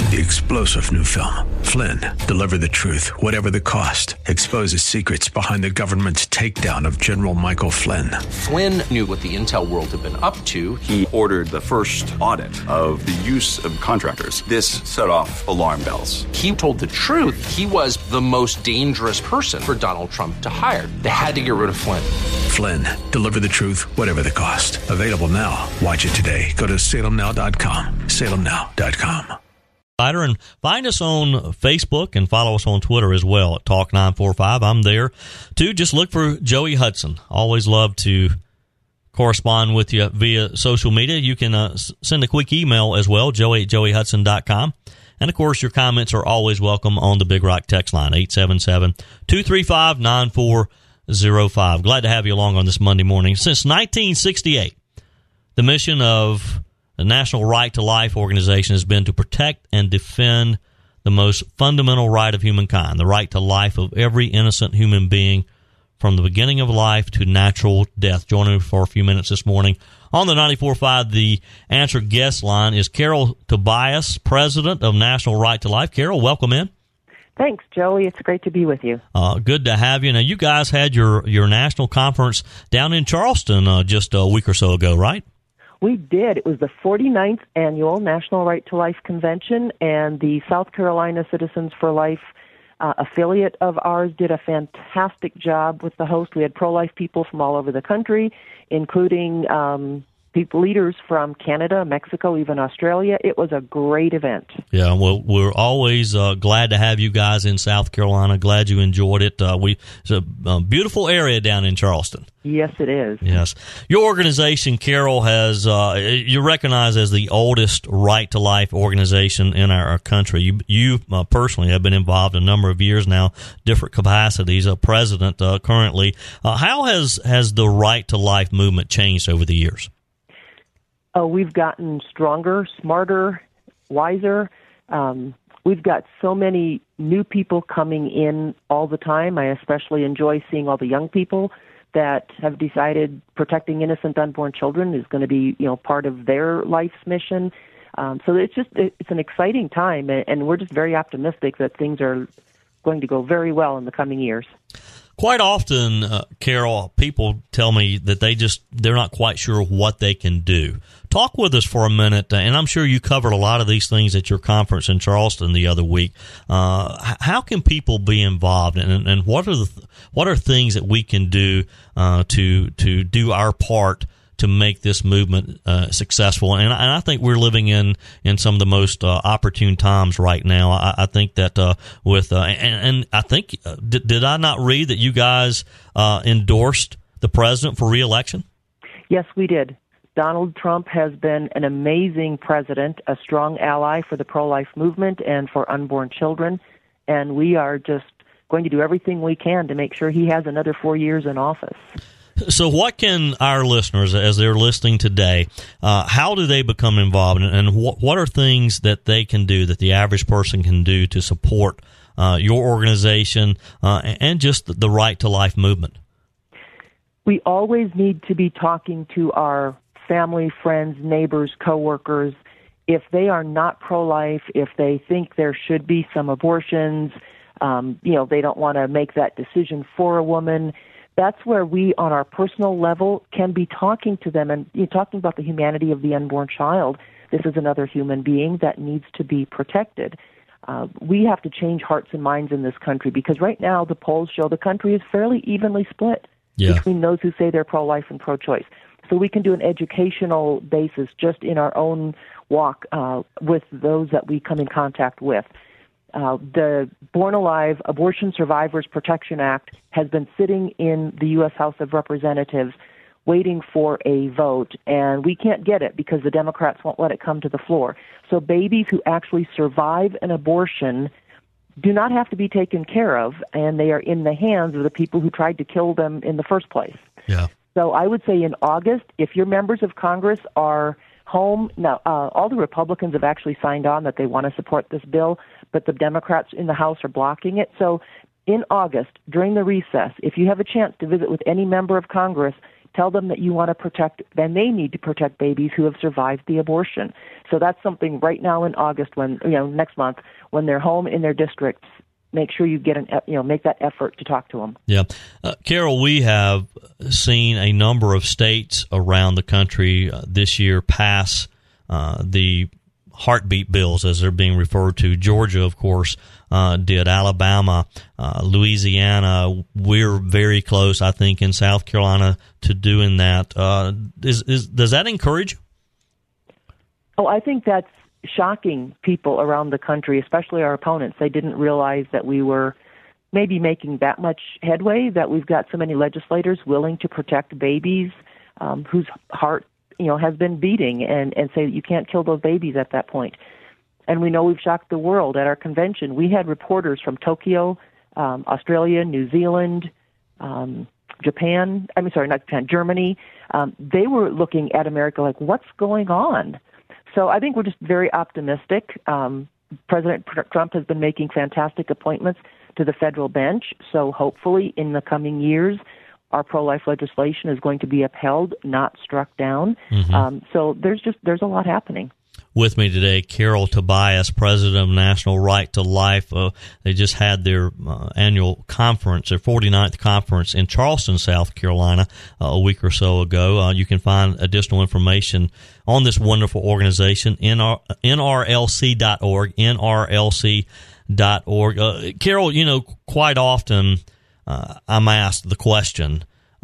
The explosive new film, Flynn, deliver the truth, whatever the cost, exposes secrets behind the government's takedown of General Michael Flynn. Flynn knew what the intel world had been up to. He ordered the first audit of the use of contractors. This set off alarm bells. He told the truth. He was the most dangerous person for Donald Trump to hire. They had to get rid of Flynn. Flynn, deliver the truth, whatever the cost. Available now. Watch it today. Go to salemnow.com. salemnow.com. And find us on Facebook and follow us on Twitter as well at Talk945. I'm there too. Just look for Joey Hudson. Always love to correspond with you via social media. You can send a quick email as well, joey@joeyhudson.com. And, of course, your comments are always welcome on the Big Rock text line, 877-235-9405. Glad to have you along on this Monday morning. Since 1968, the mission of the National Right to Life organization has been to protect and defend the most fundamental right of humankind, the right to life of every innocent human being from the beginning of life to natural death. Joining me for a few minutes this morning on the 94.5 The Answer guest line is Carol Tobias, president of National Right to Life. Carol, welcome in. Thanks, Joey. It's great to be with you. Good to have you. Now, you guys had your national conference down in Charleston just a week or so ago, right? We did. It was the 49th annual National Right to Life Convention, and the South Carolina Citizens for Life affiliate of ours did a fantastic job with the host. We had pro-life people from all over the country, including leaders from Canada, Mexico, even Australia. It was a great event. Yeah, well, we're always glad to have you guys in South Carolina. Glad you enjoyed it. It's a beautiful area down in Charleston. Yes, it is. Yes. Your organization, Carol, has you're recognized as the oldest Right to Life organization in our country. You personally have been involved a number of years now, different capacities, president currently. How has the Right to Life movement changed over the years? We've gotten stronger, smarter, wiser. We've got so many new people coming in all the time. I especially enjoy seeing all the young people that have decided protecting innocent unborn children is going to be, part of their life's mission. So it's an exciting time, and we're just very optimistic that things are going to go very well in the coming years. Quite often, Carol, people tell me that they're not quite sure what they can do. Talk with us for a minute, and I'm sure you covered a lot of these things at your conference in Charleston the other week. How can people be involved, and what are things that we can do to do our part to make this movement successful? And I think we're living in some of the most opportune times right now. I think that and I think, did I not read that you guys endorsed the president for re-election? Yes, we did. Donald Trump has been an amazing president, a strong ally for the pro-life movement and for unborn children, and we are just going to do everything we can to make sure he has another 4 years in office. So what can our listeners, as they're listening today, how do they become involved, and what are things that they can do, that the average person can do to support your organization and just the Right to Life movement? We always need to be talking to our family, friends, neighbors, coworkers. If they are not pro-life, if they think there should be some abortions, they don't want to make that decision for a woman, that's where we, on our personal level, can be talking to them and talking about the humanity of the unborn child. This is another human being that needs to be protected. We have to change hearts and minds in this country, because right now the polls show the country is fairly evenly split between those who say they're pro-life and pro-choice. So we can do an educational basis just in our own walk with those that we come in contact with. The Born Alive Abortion Survivors Protection Act has been sitting in the U.S. House of Representatives waiting for a vote, and we can't get it because the Democrats won't let it come to the floor. So babies who actually survive an abortion do not have to be taken care of, and they are in the hands of the people who tried to kill them in the first place. Yeah. So I would say in August, if your members of Congress are home, now all the Republicans have actually signed on that they want to support this bill, but the Democrats in the House are blocking it. So in August, during the recess, if you have a chance to visit with any member of Congress, Tell them that you want to protect, then they need to protect babies who have survived the abortion. So that's something right now in August, when next month, when they're home in their districts, make sure you get make that effort to talk to them. Yeah, Carol, we have seen a number of states around the country this year pass the heartbeat bills, as they're being referred to. Georgia, of course, did. Alabama, Louisiana. We're very close, I think, in South Carolina to doing that. Does that encourage you? Oh, I think that's shocking people around the country, especially our opponents. They didn't realize that we were maybe making that much headway, that we've got so many legislators willing to protect babies whose heart has been beating, and say that you can't kill those babies at that point. And we know we've shocked the world. At our convention, we had reporters from Tokyo, Australia, New Zealand, Germany. They were looking at America like, what's going on? So I think we're just very optimistic. President Trump has been making fantastic appointments to the federal bench, so hopefully in the coming years, our pro-life legislation is going to be upheld, not struck down. Mm-hmm. So there's a lot happening. With me today, Carol Tobias, president of National Right to Life. They just had their annual conference, their 49th conference in Charleston, South Carolina, a week or so ago. You can find additional information on this wonderful organization, nrlc.org, nrlc.org. Carol, quite often I'm asked the question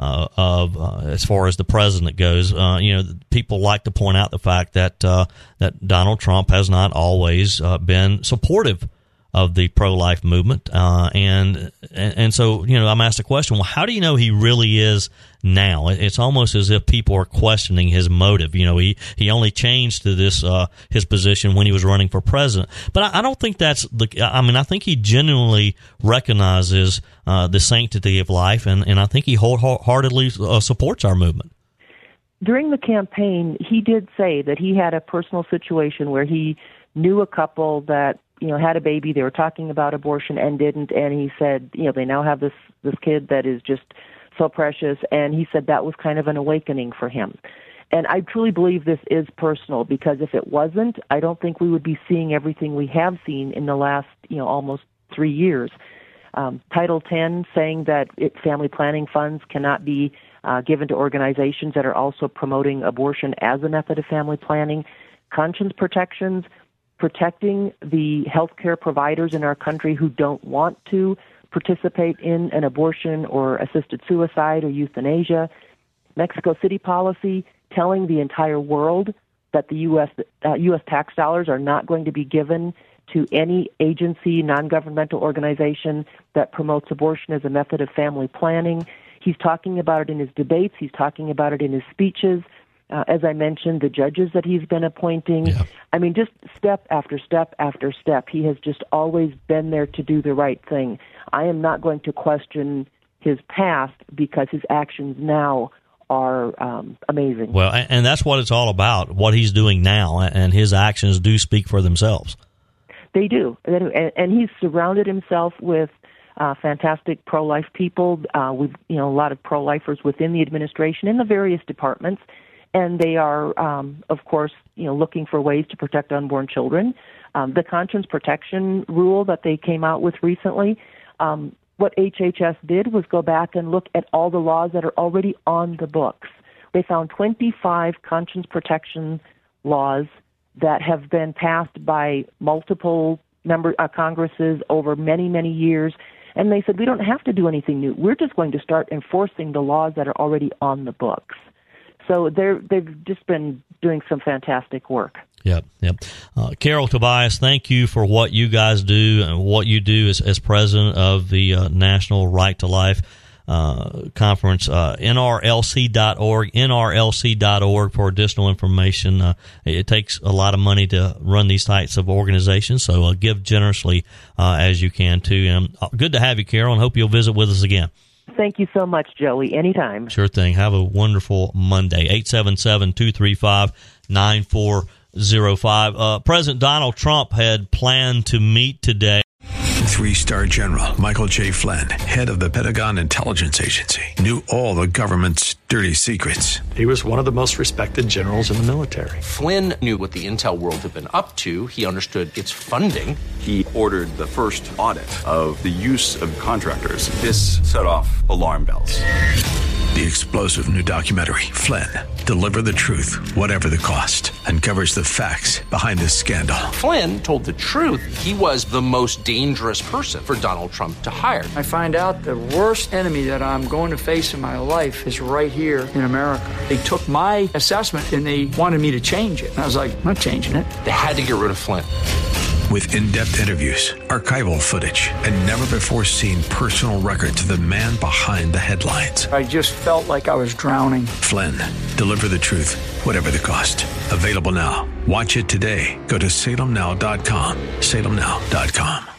as far as the president goes. People like to point out the fact that Donald Trump has not always been supportive of the pro-life movement, and so I'm asked the question: well, how do you know he really is now? It's almost as if people are questioning his motive. He only changed to this his position when he was running for president, but I don't think that's I think he genuinely recognizes the sanctity of life, and I think he wholeheartedly supports our movement. During the campaign, he did say that he had a personal situation where he knew a couple that had a baby. They were talking about abortion and didn't, and he said, they now have this kid that is just so precious, and he said that was kind of an awakening for him. And I truly believe this is personal, because if it wasn't, I don't think we would be seeing everything we have seen in the last, almost 3 years. Title 10 saying that family planning funds cannot be given to organizations that are also promoting abortion as a method of family planning. Conscience protections, protecting the healthcare providers in our country who don't want to participate in an abortion or assisted suicide or euthanasia. Mexico City policy telling the entire world that the U.S. Tax dollars are not going to be given to any agency, non-governmental organization that promotes abortion as a method of family planning. He's talking about it in his debates. He's talking about it in his speeches. As I mentioned, the judges that he's been appointing. Yeah. I mean, just step after step after step, he has just always been there to do the right thing. I am not going to question his past, because his actions now are amazing. Well, and that's what it's all about, what he's doing now, and his actions do speak for themselves. They do. And he's surrounded himself with fantastic pro-life people. We've a lot of pro-lifers within the administration in the various departments. And they are, of course, looking for ways to protect unborn children. The conscience protection rule that they came out with recently, what HHS did was go back and look at all the laws that are already on the books. They found 25 conscience protection laws that have been passed by multiple Congresses over many, many years. And they said, we don't have to do anything new. We're just going to start enforcing the laws that are already on the books. So they've just been doing some fantastic work. Yep. Carol Tobias, thank you for what you guys do and what you do as president of the National Right to Life Conference. nrlc.org for additional information. It takes a lot of money to run these types of organizations, so give generously as you can, too. And good to have you, Carol, and hope you'll visit with us again. Thank you so much, Joey. Anytime. Sure thing. Have a wonderful Monday. 877-235-9405. President Donald Trump had planned to meet today. 3-star general Michael J. Flynn, head of the Pentagon Intelligence Agency, knew all the government's dirty secrets. He was one of the most respected generals in the military. Flynn knew what the intel world had been up to. He understood its funding. He ordered the first audit of the use of contractors. This set off alarm bells. The explosive new documentary, Flynn, Deliver the Truth, Whatever the Cost, uncovers the facts behind this scandal. Flynn told the truth. He was the most dangerous person for Donald Trump to hire. I find out the worst enemy that I'm going to face in my life is right here in America. They took my assessment and they wanted me to change it. And I was like, I'm not changing it. They had to get rid of Flynn. With in-depth interviews, archival footage, and never-before-seen personal records of the man behind the headlines. I just felt like I was drowning. Flynn, Deliver the Truth, Whatever the Cost. Available now. Watch it today. Go to salemnow.com. salemnow.com.